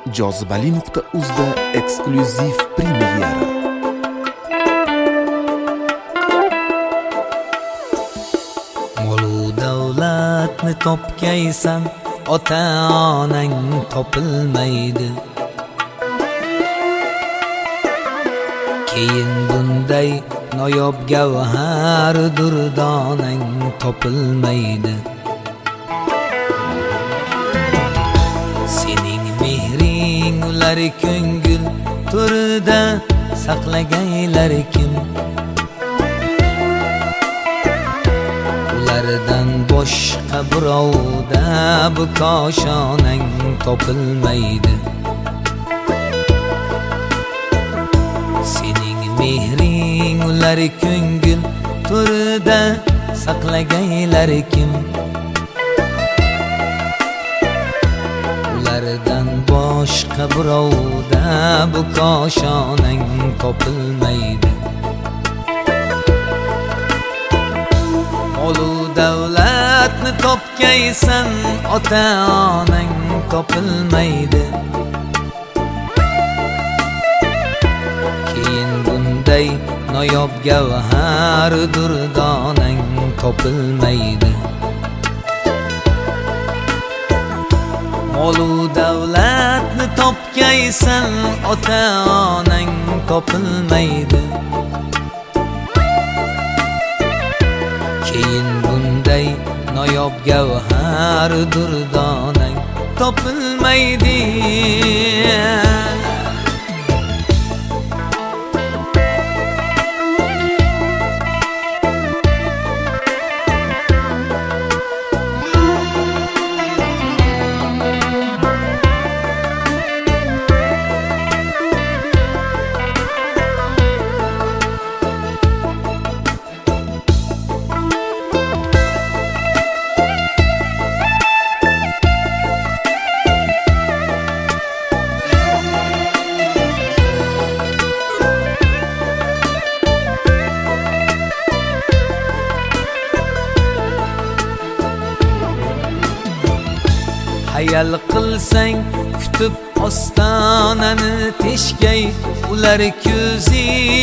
Jozibali.uzda eksklyuziv premyera. Molu davlatni topgaysan, ota-onang topilmaydi. Keyin bunday noyob gavhar durdonang topilmaydi. Sening mehring ular ko'ngil to'rida saqlagaylar kim? Ulardan boshqa birovda bu koshonang topilmaydi. Sening mehring ular ko'ngil to'rida saqlagaylar kim? Ulardan boshqa birovda bu koshonang topilmaydi. Molu davlatni topgaysan, ota-onang topilmaydi. Keyin bunday noyob gavhar durdonang topilmaydi. Molu davlatni topgaysan, ota-onang topilmaydi. Keyin bunday noyob gavhar durdonang topilmaydi. Hayal qilsang kutib ostonani teshgay ular ko'zi.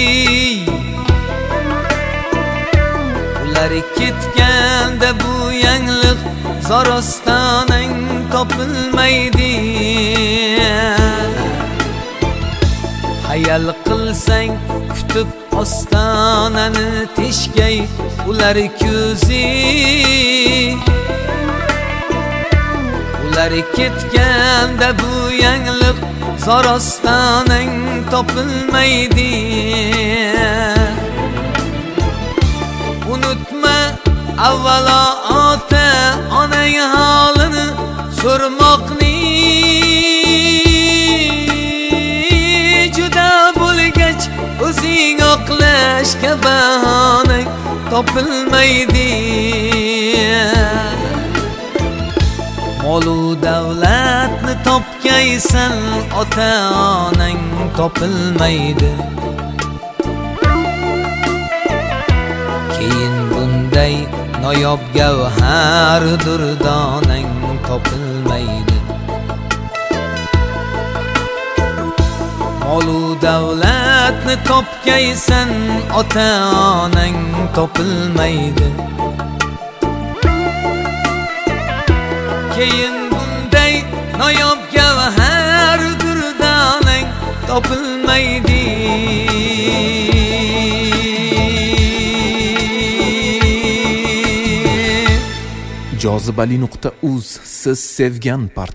Ular ketganda bu yangliq zor ostonang topilmaydi. Hayal qilsang kutib ostonani teshgay ular ko'zi. Ular ketganda bu yangliq zor ostonang topilmaydi. Unutma avvalo ota-onang holini so'rmoqni. Juda bo'lgach o'zing oqlashga bahonang topilmaydi. Molu davlatni topgaysan, ota-onang topilmaydi. Keyin bunday noyob gavhar durdonang topilmaydi. Molu davlatni topgaysan, ota-onang topilmaydi. Keyin bunday noyob gavhar durdonang topilmaydi. Jozibali.uz siz sevgan